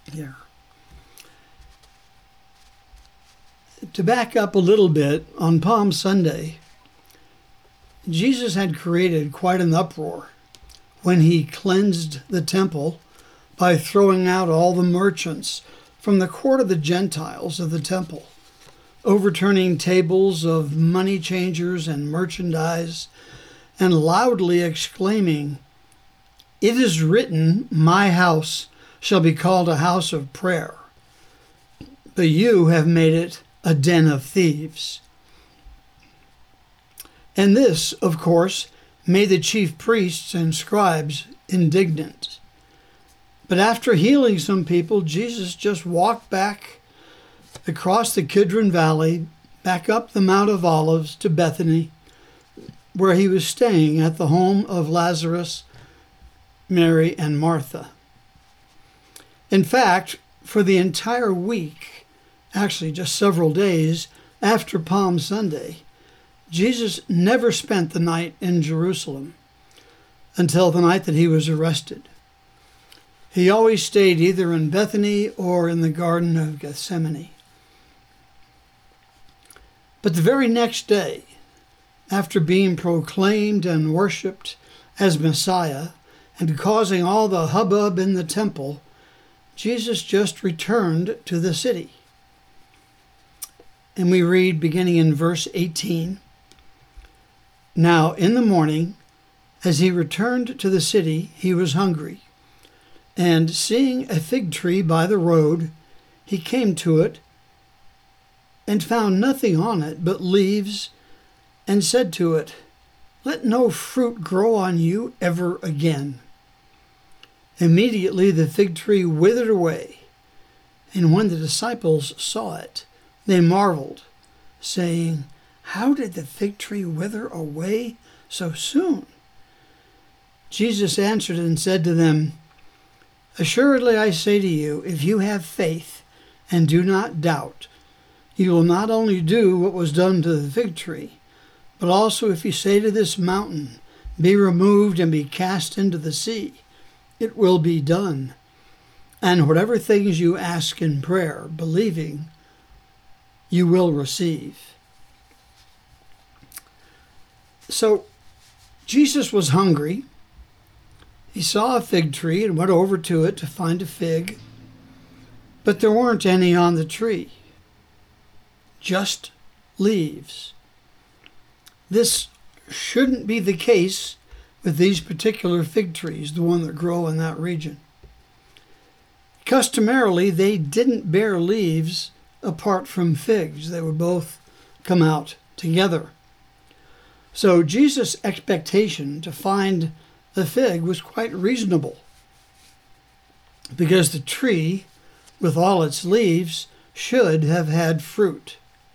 here. To back up a little bit, on Palm Sunday, Jesus had created quite an uproar when he cleansed the temple by throwing out all the merchants from the court of the Gentiles of the temple, overturning tables of money changers and merchandise, and loudly exclaiming, "It is written, my house shall be called a house of prayer, but you have made it a den of thieves." And this, of course, made the chief priests and scribes indignant. But after healing some people, Jesus just walked back across the Kidron Valley, back up the Mount of Olives to Bethany, where he was staying at the home of Lazarus, Mary, and Martha. In fact, for the entire week, actually just several days after Palm Sunday, Jesus never spent the night in Jerusalem until the night that he was arrested. He always stayed either in Bethany or in the Garden of Gethsemane. But the very next day, after being proclaimed and worshipped as Messiah and causing all the hubbub in the temple, Jesus just returned to the city. And we read, beginning in verse 18, "Now in the morning, as he returned to the city, he was hungry. And seeing a fig tree by the road, he came to it and found nothing on it but leaves, and said to it, 'Let no fruit grow on you ever again.' Immediately the fig tree withered away, and when the disciples saw it, they marveled, saying, 'How did the fig tree wither away so soon?' Jesus answered and said to them, 'Assuredly I say to you, if you have faith and do not doubt, you will not only do what was done to the fig tree, but also if you say to this mountain, be removed and be cast into the sea, it will be done. And whatever things you ask in prayer, believing, you will receive.'" So Jesus was hungry. He saw a fig tree and went over to it to find a fig, but there weren't any on the tree, just leaves. This shouldn't be the case with these particular fig trees, the one that grow in that region. Customarily, they didn't bear leaves apart from figs. They would both come out together. So Jesus' expectation to find the fig was quite reasonable, because the tree, with all its leaves, should have had fruit.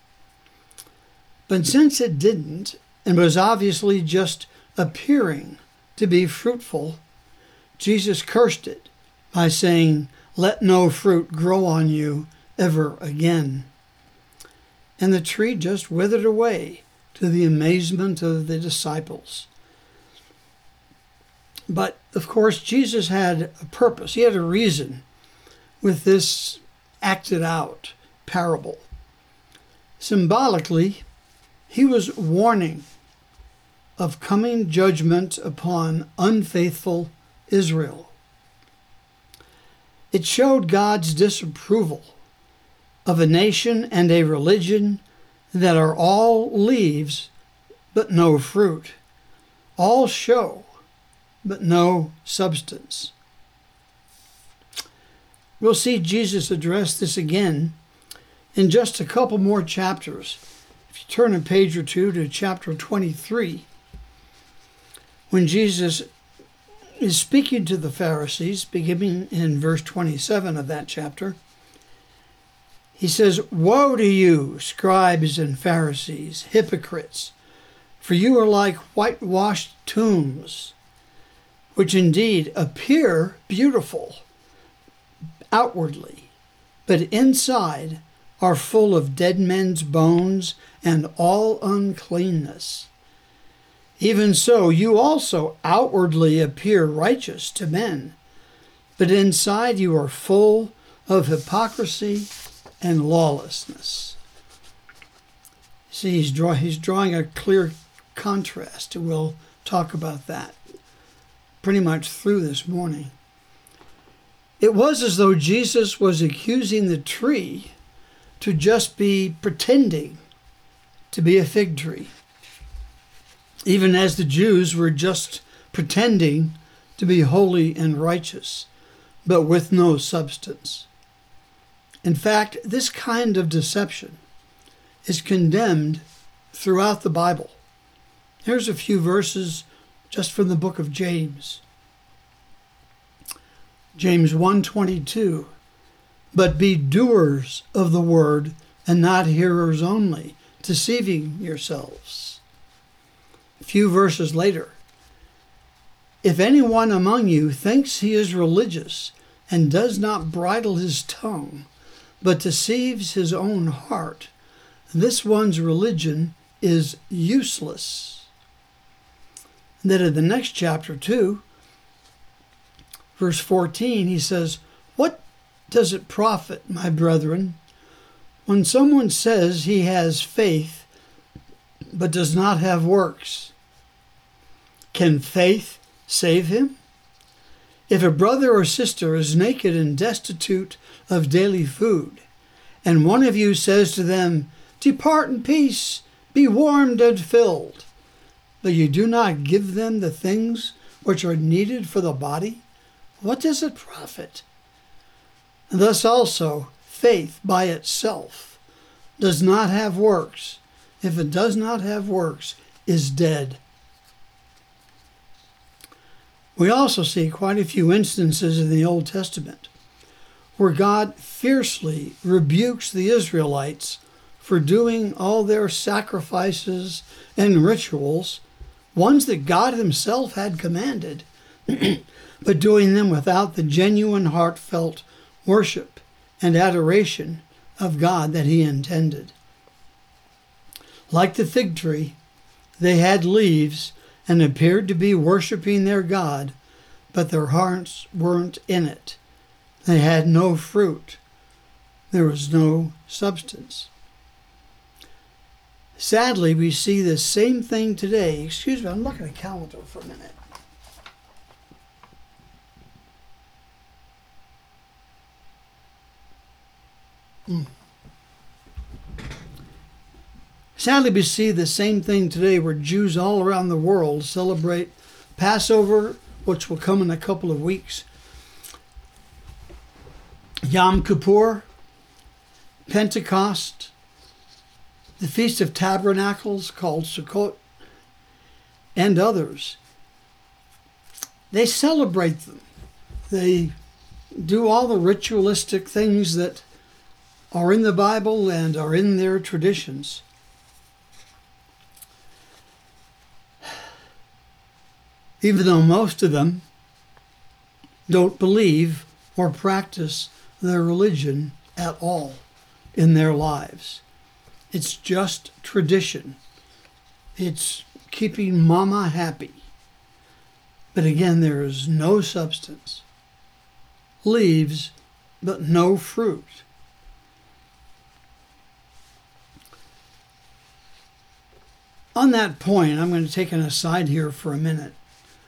But since it didn't, and was obviously just appearing to be fruitful, Jesus cursed it by saying, "Let no fruit grow on you ever again." And the tree just withered away to the amazement of the disciples. But, of course, Jesus had a purpose. He had a reason with this acted out parable. Symbolically, he was warning of coming judgment upon unfaithful Israel. It showed God's disapproval of a nation and a religion that are all leaves but no fruit, all show but no substance. We'll see Jesus address this again in just a couple more chapters. If you turn a page or two to chapter 23, when Jesus is speaking to the Pharisees, beginning in verse 27 of that chapter, he says, "Woe to you, scribes and Pharisees, hypocrites, for you are like whitewashed tombs, which indeed appear beautiful outwardly, but inside are full of dead men's bones and all uncleanness. Even so, you also outwardly appear righteous to men, but inside you are full of hypocrisy and lawlessness. See, he's drawing a clear contrast, and we'll talk about that pretty much through this morning. It was as though Jesus was accusing the tree to just be pretending to be a fig tree, even as the Jews were just pretending to be holy and righteous, but with no substance. In fact, this kind of deception is condemned throughout the Bible. Here's a few verses just from the book of James. James 1:22, but be doers of the word and not hearers only, deceiving yourselves. A few verses later, if anyone among you thinks he is religious and does not bridle his tongue, but deceives his own heart, this one's religion is useless. And then in the next chapter 2, verse 14, he says, what does it profit, my brethren, when someone says he has faith but does not have works? Can faith save him? If a brother or sister is naked and destitute of daily food, and one of you says to them, depart in peace, be warmed and filled, but you do not give them the things which are needed for the body, what does it profit? And thus also, faith by itself does not have works. If it does not have works, is dead. We also see quite a few instances in the Old Testament where God fiercely rebukes the Israelites for doing all their sacrifices and rituals, ones that God himself had commanded, but doing them without the genuine heartfelt worship and adoration of God that he intended. Like the fig tree, they had leaves and appeared to be worshiping their God, but their hearts weren't in it. They had no fruit. There was no substance. Sadly, we see the same thing today. Excuse me, I'm looking at a calendar for a minute. Sadly, we see the same thing today where Jews all around the world celebrate Passover, which will come in a couple of weeks, Yom Kippur, Pentecost, the Feast of Tabernacles called Sukkot, and others. They celebrate them. They do all the ritualistic things that are in the Bible and are in their traditions. Even though most of them don't believe or practice their religion at all in their lives. It's just tradition. It's keeping mama happy. But again, there is no substance. Leaves, but no fruit. On that point, I'm going to take an aside here for a minute.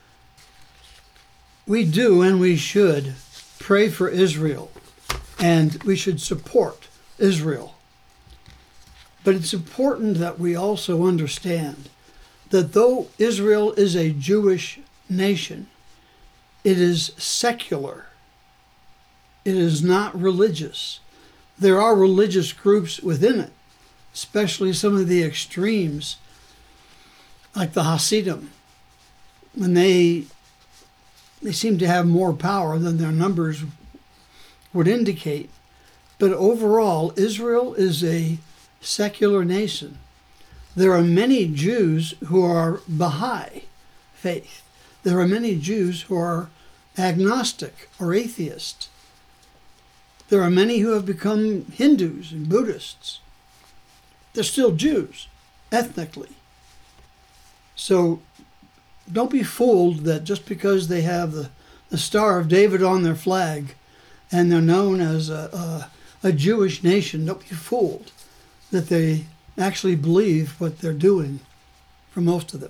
We do and we should pray for Israel, and we should support Israel. But it's important that we also understand that though Israel is a Jewish nation, it is secular. It is not religious. There are religious groups within it, especially some of the extremes, like the Hasidim, when they seem to have more power than their numbers would indicate. But overall, Israel is a secular nation. There are many Jews who are Baha'i faith. There are many Jews who are agnostic or atheists. There are many who have become Hindus and Buddhists. They're still Jews, ethnically. So don't be fooled that just because they have the Star of David on their flag, and they're known as a Jewish nation. Don't be fooled that they actually believe what they're doing, for most of them.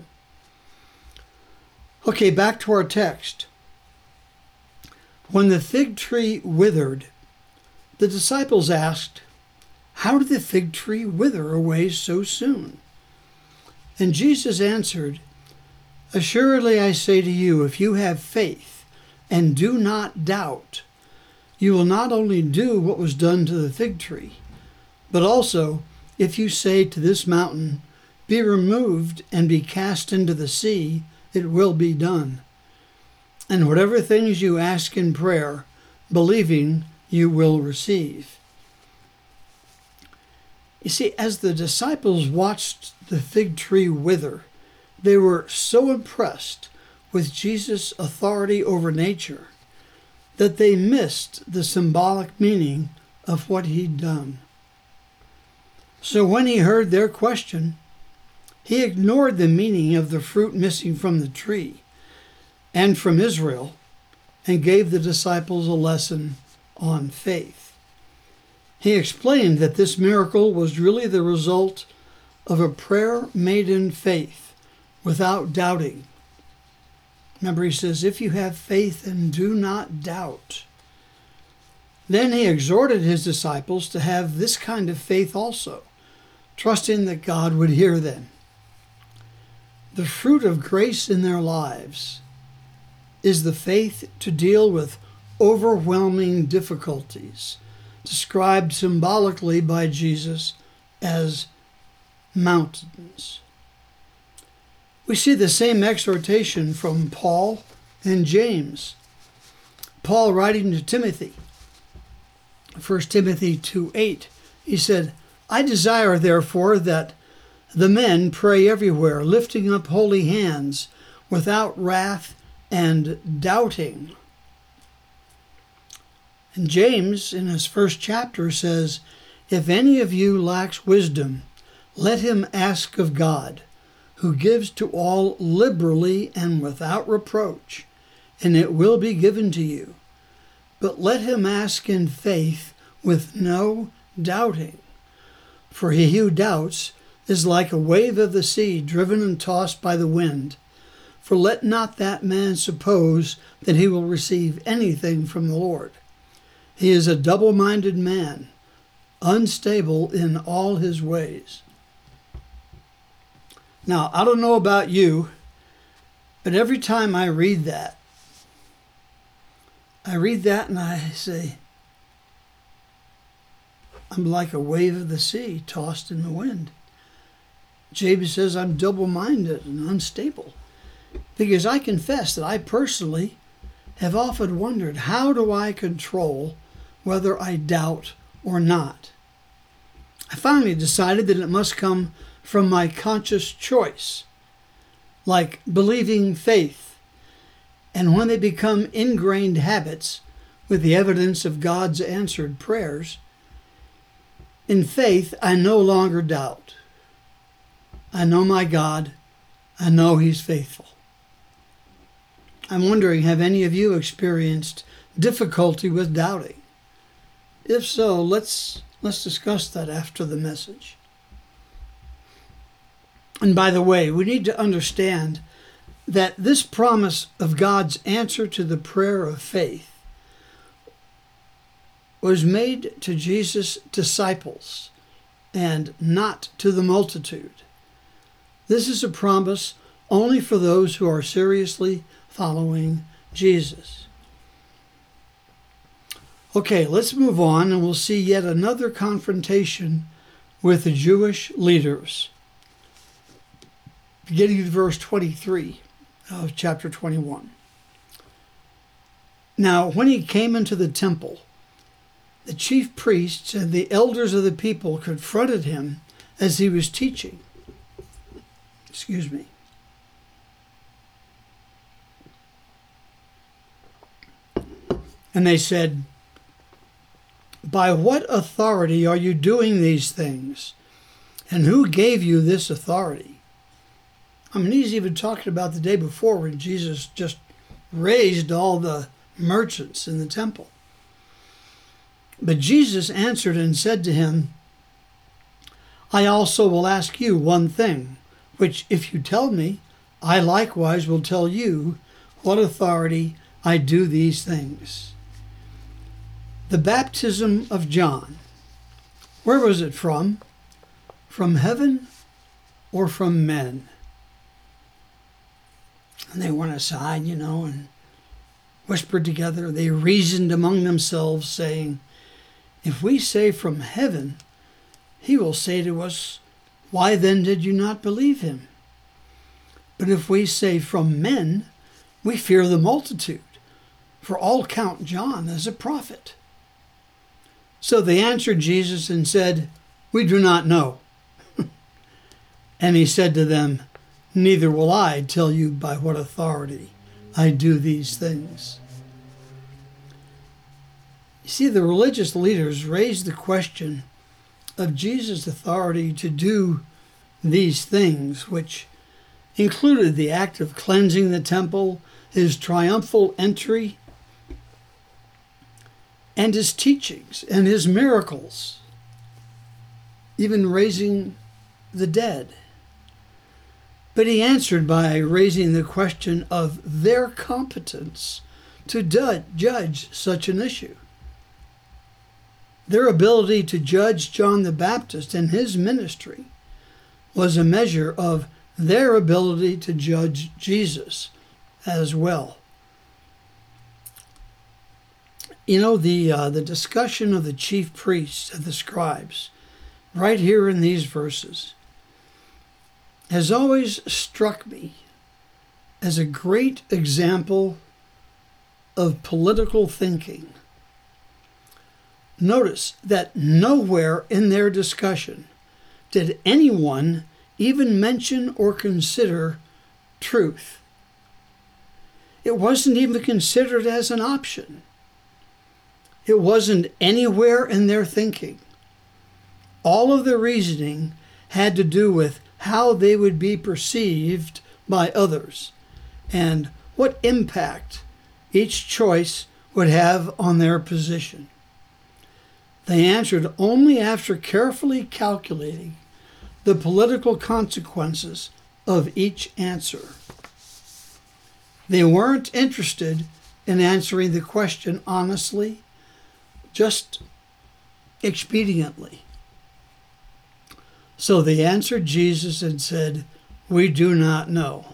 Okay, back to our text. When the fig tree withered, the disciples asked, "How did the fig tree wither away so soon?" And Jesus answered, "Assuredly I say to you, if you have faith and do not doubt, you will not only do what was done to the fig tree, but also if you say to this mountain, 'Be removed and be cast into the sea,' it will be done. And whatever things you ask in prayer, believing, you will receive." You see, as the disciples watched the fig tree wither, they were so impressed with Jesus' authority over nature that they missed the symbolic meaning of what he'd done. So when he heard their question, he ignored the meaning of the fruit missing from the tree and from Israel and gave the disciples a lesson on faith. He explained that this miracle was really the result of a prayer made in faith without doubting. Remember, he says, if you have faith and do not doubt. Then he exhorted his disciples to have this kind of faith also, trusting that God would hear them. The fruit of grace in their lives is the faith to deal with overwhelming difficulties, described symbolically by Jesus as mountains. We see the same exhortation from Paul and James. Paul writing to Timothy, 1 Timothy 2:8, he said, "I desire therefore that the men pray everywhere, lifting up holy hands without wrath and doubting." And James, in his first chapter, says, "If any of you lacks wisdom, let him ask of God, who gives to all liberally and without reproach, and it will be given to you. But let him ask in faith with no doubting. For he who doubts is like a wave of the sea driven and tossed by the wind. For let not that man suppose that he will receive anything from the Lord. He is a double-minded man, unstable in all his ways." Now, I don't know about you, but every time I read that and I say, I'm like a wave of the sea tossed in the wind. James says I'm double-minded and unstable, because I confess that I personally have often wondered, how do I control whether I doubt or not? I finally decided that it must come from my conscious choice, like believing faith. And when they become ingrained habits with the evidence of God's answered prayers, in faith I no longer doubt. I know my God. I know He's faithful. I'm wondering, have any of you experienced difficulty with doubting? If so, let's discuss that after the message. And by the way, we need to understand that this promise of God's answer to the prayer of faith was made to Jesus' disciples and not to the multitude. This is a promise only for those who are seriously following Jesus. Okay, let's move on, and we'll see yet another confrontation with the Jewish leaders. Beginning at verse 23 of chapter 21. Now, when he came into the temple, the chief priests and the elders of the people confronted him as he was teaching. And they said, "By what authority are you doing these things? And who gave you this authority?" I mean, he's even talking about the day before when Jesus just raised all the merchants in the temple. But Jesus answered and said to him, I also will ask you one thing, which if you tell me, I likewise will tell you what authority I do these things. The baptism of John, where was it from? From heaven or from men? And they went aside, and whispered together. They reasoned among themselves, saying, if we say from heaven, he will say to us, why then did you not believe him? But if we say from men, we fear the multitude, for all count John as a prophet. So they answered Jesus and said, we do not know. And he said to them, neither will I tell you by what authority I do these things. You see, the religious leaders raised the question of Jesus' authority to do these things, which included the act of cleansing the temple, his triumphal entry, and his teachings and his miracles, even raising the dead. But he answered by raising the question of their competence to judge such an issue. Their ability to judge John the Baptist and his ministry was a measure of their ability to judge Jesus as well. The discussion of the chief priests and the scribes, right here in these verses, has always struck me as a great example of political thinking. Notice that nowhere in their discussion did anyone even mention or consider truth. It wasn't even considered as an option. It wasn't anywhere in their thinking. All of the reasoning had to do with how they would be perceived by others and what impact each choice would have on their position. They answered only after carefully calculating the political consequences of each answer. They weren't interested in answering the question honestly, just expediently. So they answered Jesus and said, we do not know.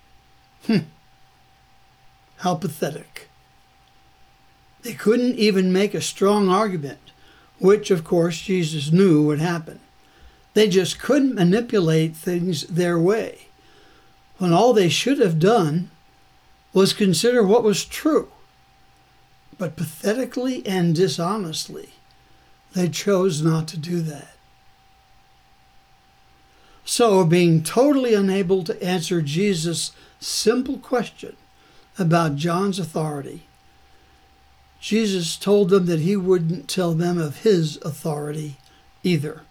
How pathetic. They couldn't even make a strong argument, which, of course, Jesus knew would happen. They just couldn't manipulate things their way, when all they should have done was consider what was true. But pathetically and dishonestly, they chose not to do that. So, being totally unable to answer Jesus' simple question about John's authority, Jesus told them that he wouldn't tell them of his authority either.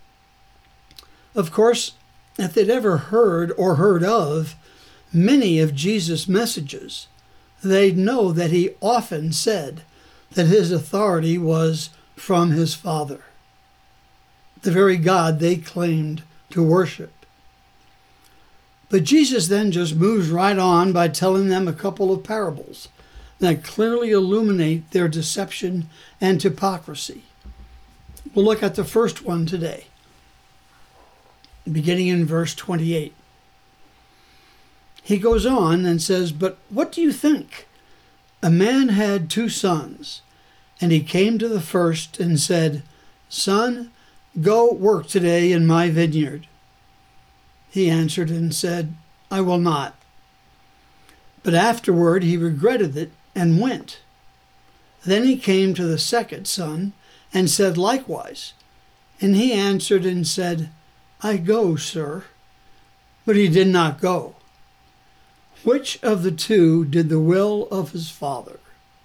Of course, if they'd ever heard or heard of many of Jesus' messages, they'd know that he often said that his authority was from his Father, the very God they claimed to worship. But Jesus then just moves right on by telling them a couple of parables that clearly illuminate their deception and hypocrisy. We'll look at the first one today, beginning in verse 28. He goes on and says, but what do you think? A man had 2 sons, and he came to the first and said, Son, go work today in my vineyard. He answered and said, I will not. But afterward he regretted it and went. Then he came to the second son and said likewise. And he answered and said, I go, sir. But he did not go. Which of the 2 did the will of his father?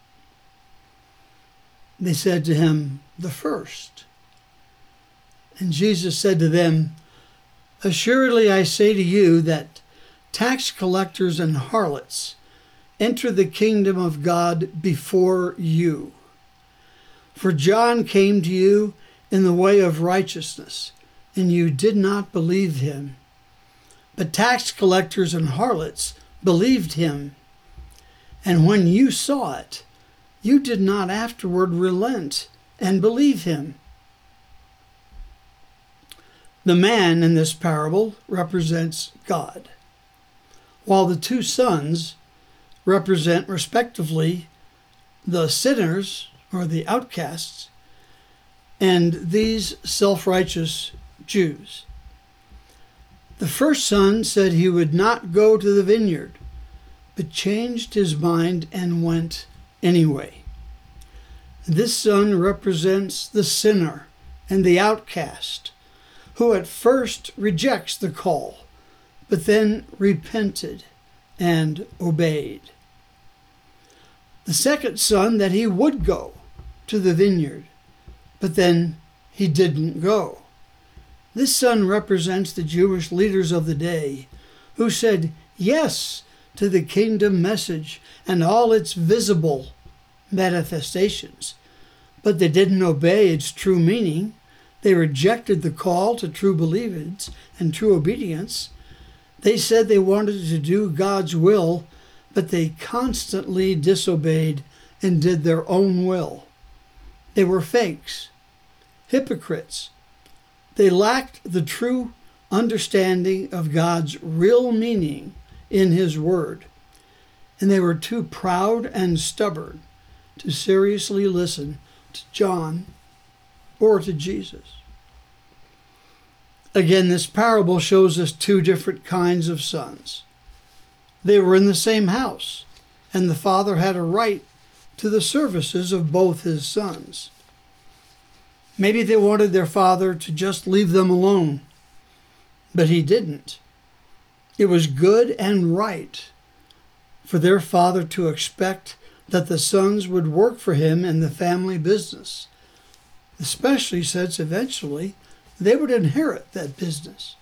They said to him, the first. And Jesus said to them, Assuredly I say to you that tax collectors and harlots enter the kingdom of God before you. For John came to you in the way of righteousness, and you did not believe him. But tax collectors and harlots believed him. And when you saw it, you did not afterward relent and believe him. The man in this parable represents God, while the two sons represent respectively the sinners or the outcasts and these self-righteous Jews. The first son said he would not go to the vineyard, but changed his mind and went anyway. This son represents the sinner and the outcast, who at first rejects the call, but then repented and obeyed. The second son that he would go to the vineyard, but then he didn't go. This son represents the Jewish leaders of the day, who said yes to the kingdom message and all its visible manifestations, but they didn't obey its true meaning. They rejected the call to true believance and true obedience. They said they wanted to do God's will, but they constantly disobeyed and did their own will. They were fakes, hypocrites. They lacked the true understanding of God's real meaning in His Word, and they were too proud and stubborn to seriously listen to John or to Jesus. Again, this parable shows us two different kinds of sons. They were in the same house, and the father had a right to the services of both his sons. Maybe they wanted their father to just leave them alone, but he didn't. It was good and right for their father to expect that the sons would work for him in the family business, especially since eventually they would inherit that business.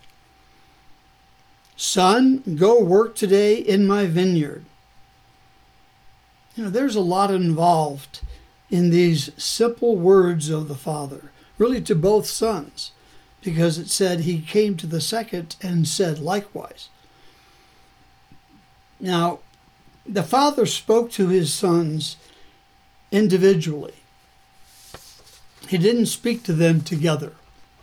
Son, go work today in my vineyard. There's a lot involved in these simple words of the father, really to both sons, because it said he came to the second and said likewise. Now, the father spoke to his sons individually. He didn't speak to them together.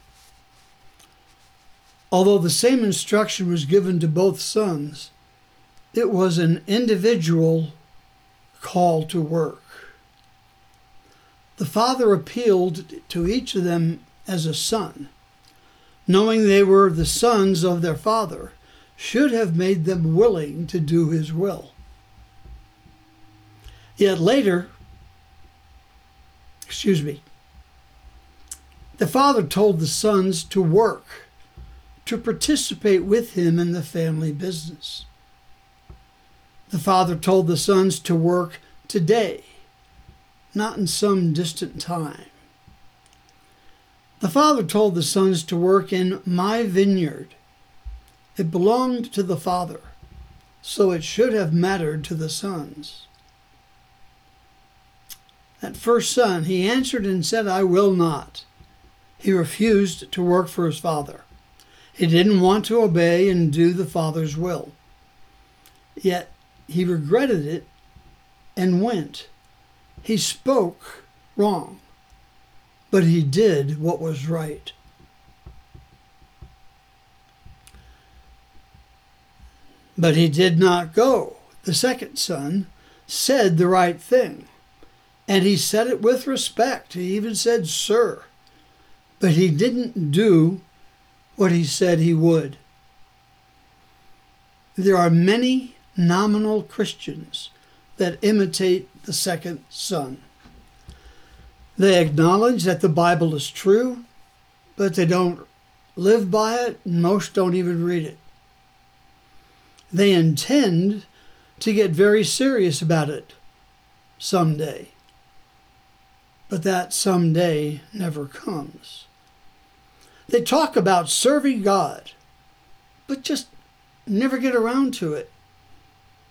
Although the same instruction was given to both sons, it was an individual call to work. The father appealed to each of them as a son, knowing they were the sons of their father, should have made them willing to do his will. Yet later, the father told the sons to work, to participate with him in the family business. The father told the sons to work today, not in some distant time. The father told the sons to work in my vineyard. It belonged to the father, so it should have mattered to the sons. That first son, he answered and said, I will not. He refused to work for his father. He didn't want to obey and do the father's will. Yet he regretted it and went. He spoke wrong, but he did what was right. But he did not go. The second son said the right thing, and he said it with respect. He even said, sir, but he didn't do what he said he would. There are many nominal Christians that imitate the second son. They acknowledge that the Bible is true, but they don't live by it, and most don't even read it. They intend to get very serious about it someday, but that someday never comes. They talk about serving God, but just never get around to it.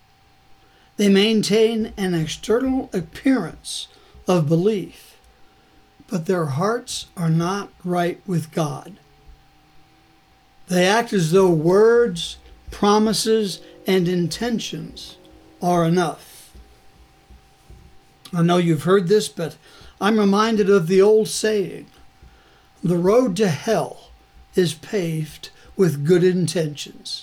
They maintain an external appearance of belief, but their hearts are not right with God. They act as though words, promises, and intentions are enough. I know you've heard this, but I'm reminded of the old saying, the road to hell is paved with good intentions.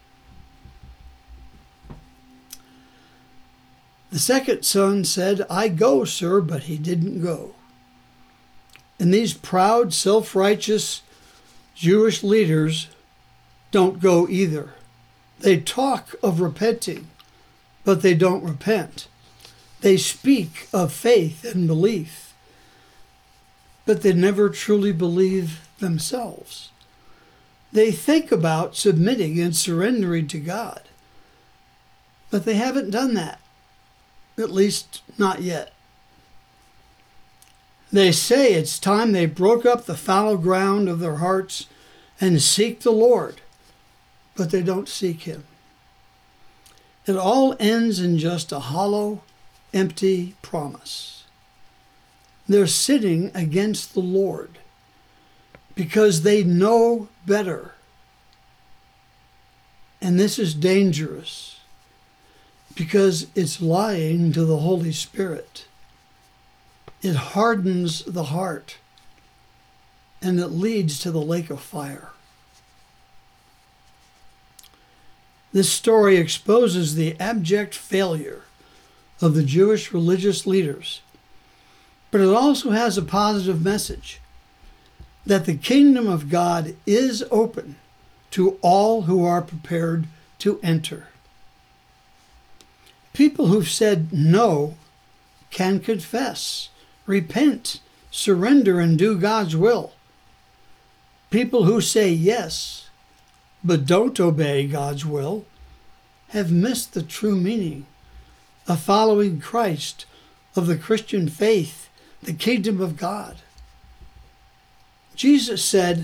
The second son said, I go, sir, but he didn't go. And these proud, self-righteous Jewish leaders don't go either. They talk of repenting, but they don't repent. They speak of faith and belief, but they never truly believe themselves. They think about submitting and surrendering to God, but they haven't done that, at least not yet. They say it's time they broke up the fallow ground of their hearts and seek the Lord, but they don't seek Him. It all ends in just a hollow, empty promise. They're sinning against the Lord because they know better. And this is dangerous because it's lying to the Holy Spirit. It hardens the heart and it leads to the lake of fire. This story exposes the abject failure of the Jewish religious leaders, but it also has a positive message that the kingdom of God is open to all who are prepared to enter. People who've said no can confess, repent, surrender, and do God's will. People who say yes, but don't obey God's will, have missed the true meaning of following Christ, of the Christian faith, the kingdom of God. Jesus said,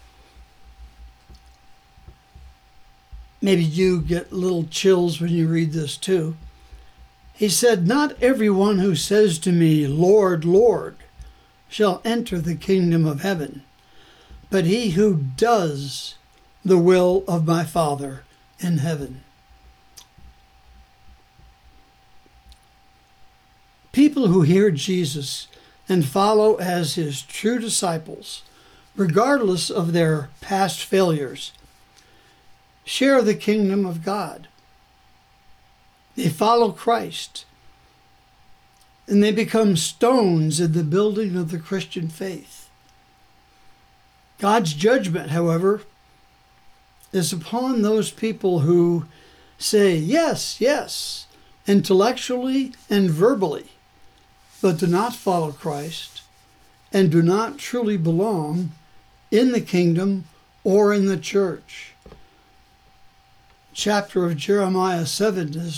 maybe you get little chills when you read this too. He said, not everyone who says to me, Lord, Lord, shall enter the kingdom of heaven, but he who does the will of my Father in heaven. People who hear Jesus and follow as his true disciples, regardless of their past failures, share the kingdom of God. They follow Christ, and they become stones in the building of the Christian faith. God's judgment, however, is upon those people who say yes, yes, intellectually and verbally, but do not follow Christ and do not truly belong in the kingdom or in the church. Chapter of Jeremiah 7 is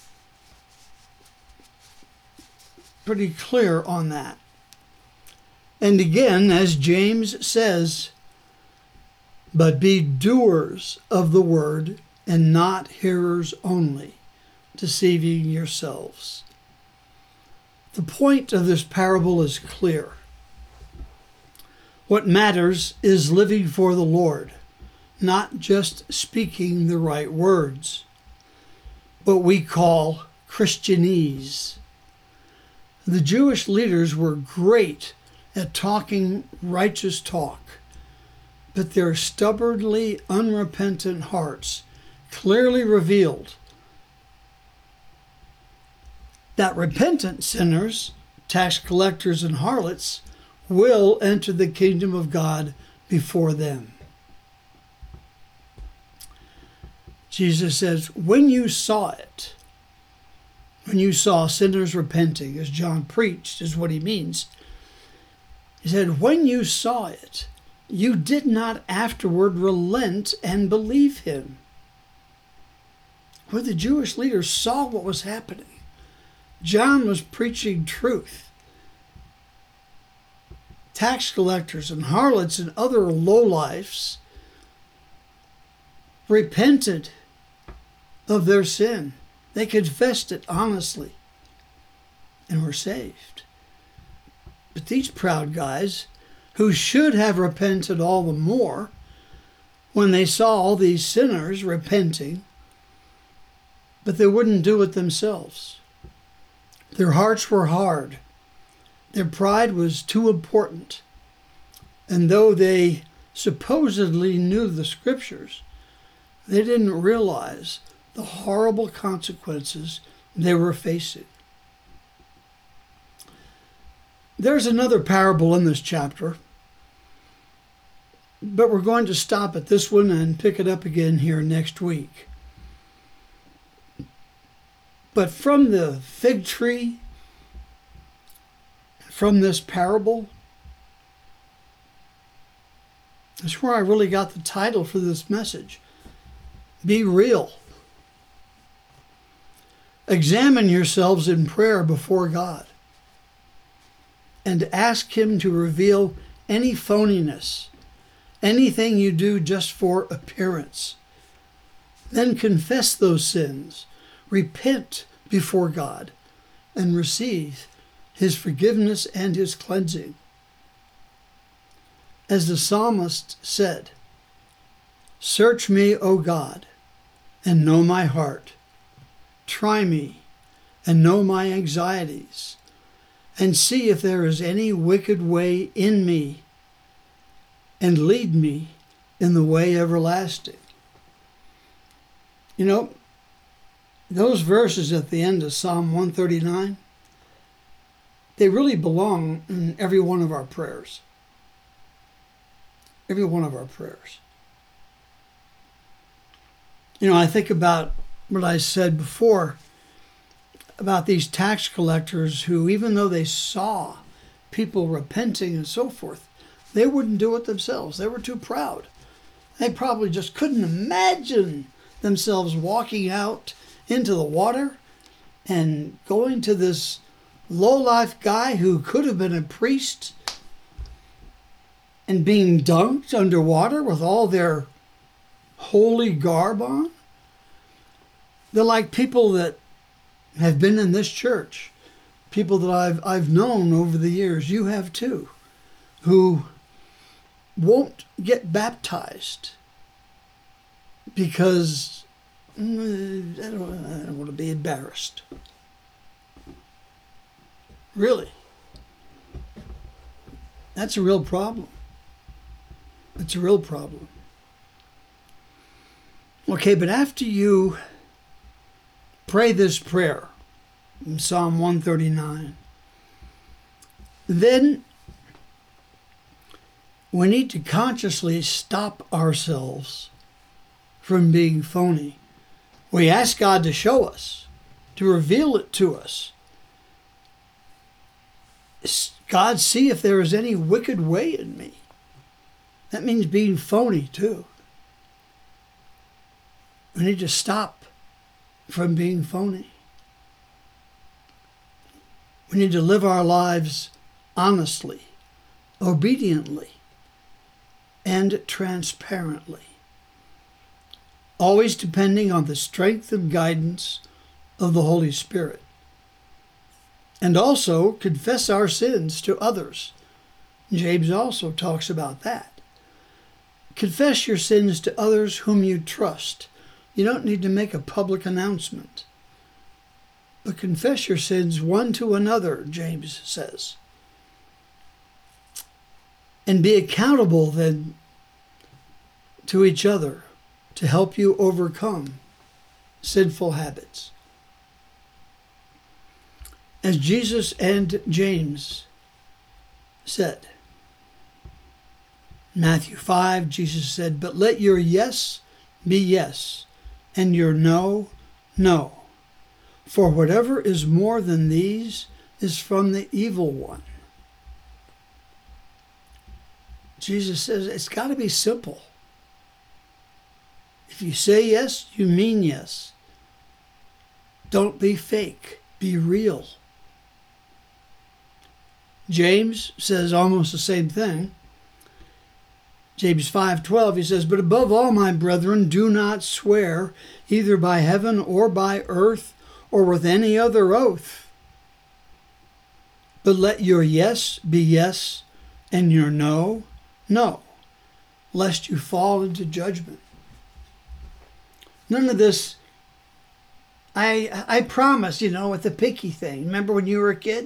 pretty clear on that. And again, as James says, but be doers of the word and not hearers only, deceiving yourselves. The point of this parable is clear. What matters is living for the Lord, not just speaking the right words, what we call Christianese. The Jewish leaders were great at talking righteous talk, but their stubbornly unrepentant hearts clearly revealed that repentant sinners, tax collectors, and harlots will enter the kingdom of God before them. Jesus says, when you saw it, when you saw sinners repenting, as John preached, is what he means. He said, when you saw it, you did not afterward relent and believe him. Where the Jewish leaders saw what was happening, John was preaching truth. Tax collectors and harlots and other lowlifes repented of their sin. They confessed it honestly and were saved. But these proud guys, who should have repented all the more when they saw all these sinners repenting, but they wouldn't do it themselves. Their hearts were hard. Their pride was too important. And though they supposedly knew the scriptures, they didn't realize the horrible consequences they were facing. There's another parable in this chapter, but we're going to stop at this one and pick it up again here next week. But from the fig tree, from this parable, that's where I really got the title for this message. Be real. Examine yourselves in prayer before God and ask Him to reveal any phoniness, anything you do just for appearance. Then confess those sins, repent before God, and receive His forgiveness and His cleansing. As the psalmist said, "Search me, O God, and know my heart. Try me and know my anxieties, and see if there is any wicked way in me, and lead me in the way everlasting." You know, those verses at the end of Psalm 139, they really belong in every one of our prayers. Every one of our prayers. You know, I think about what I said before about these tax collectors who, even though they saw people repenting and so forth, they wouldn't do it themselves. They were too proud. They probably just couldn't imagine themselves walking out into the water and going to this low-life guy who could have been a priest and being dunked underwater with all their holy garb on. They're like people that have been in this church, people that I've known over the years, you have too, who won't get baptized because I don't want to be embarrassed. Really. That's a real problem. It's a real problem. Okay, but after you pray this prayer in Psalm 139, then we need to consciously stop ourselves from being phony. We ask God to show us, to reveal it to us. God, see if there is any wicked way in me. That means being phony too. We need to stop from being phony. We need to live our lives honestly, obediently, and transparently, always depending on the strength and guidance of the Holy Spirit. And also confess our sins to others. James also talks about that. Confess your sins to others whom you trust. You don't need to make a public announcement. But confess your sins one to another, James says. And be accountable then to each other to help you overcome sinful habits. As Jesus and James said, Matthew 5, Jesus said, "But let your yes be yes, and your no, no. For whatever is more than these is from the evil one." Jesus says it's got to be simple. If you say yes, you mean yes. Don't be fake. Be real. James says almost the same thing. James 5:12, he says, "But above all, my brethren, do not swear either by heaven or by earth or with any other oath, But let your yes be yes and your no, no, lest you fall into judgment. None of this, I promise, with the picky thing. Remember when you were a kid?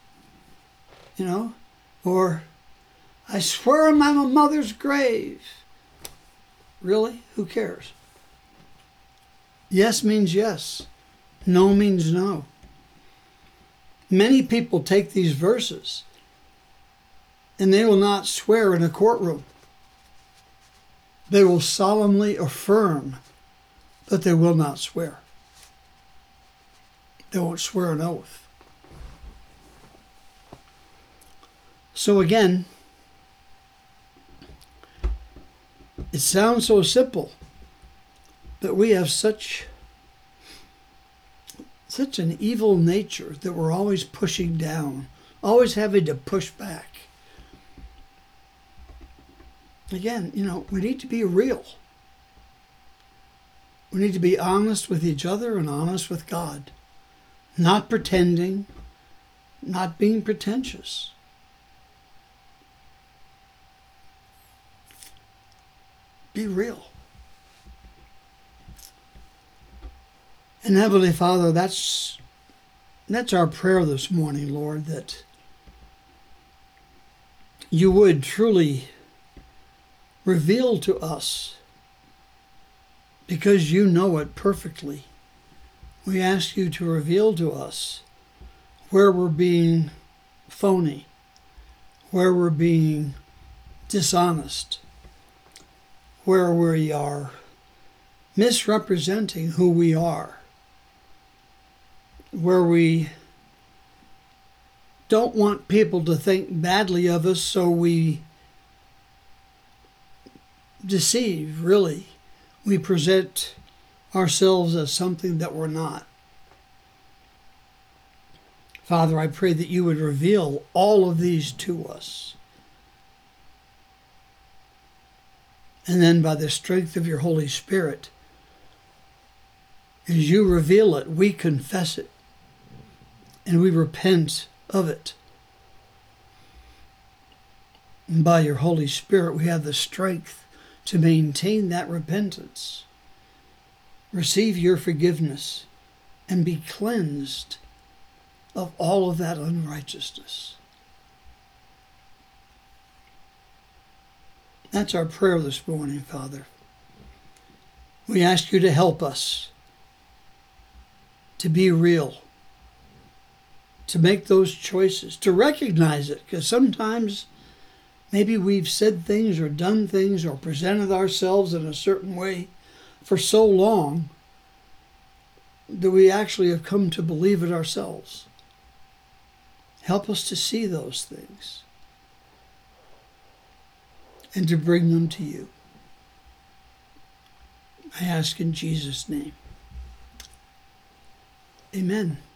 Or I swear on my mother's grave. Really? Who cares? Yes means yes. No means no. Many people take these verses and they will not swear in a courtroom. They will solemnly affirm that they will not swear. They won't swear an oath. So again, it sounds so simple, but we have such an evil nature that we're always pushing down, always having to push back. Again, we need to be real. We need to be honest with each other and honest with God. Not pretending, not being pretentious. Be real. And Heavenly Father, that's our prayer this morning, Lord, that you would truly reveal to us, because you know it perfectly. We ask you to reveal to us where we're being phony, where we're being dishonest, where we are misrepresenting who we are, where we don't want people to think badly of us, so we deceive, really. We present ourselves as something that we're not. Father, I pray that you would reveal all of these to us. And then by the strength of your Holy Spirit, as you reveal it, we confess it and we repent of it. And by your Holy Spirit, we have the strength to maintain that repentance, receive your forgiveness, and be cleansed of all of that unrighteousness. That's our prayer this morning, Father. We ask you to help us to be real, to make those choices, to recognize it, because sometimes maybe we've said things or done things or presented ourselves in a certain way for so long that we actually have come to believe it ourselves. Help us to see those things and to bring them to you. I ask in Jesus' name. Amen.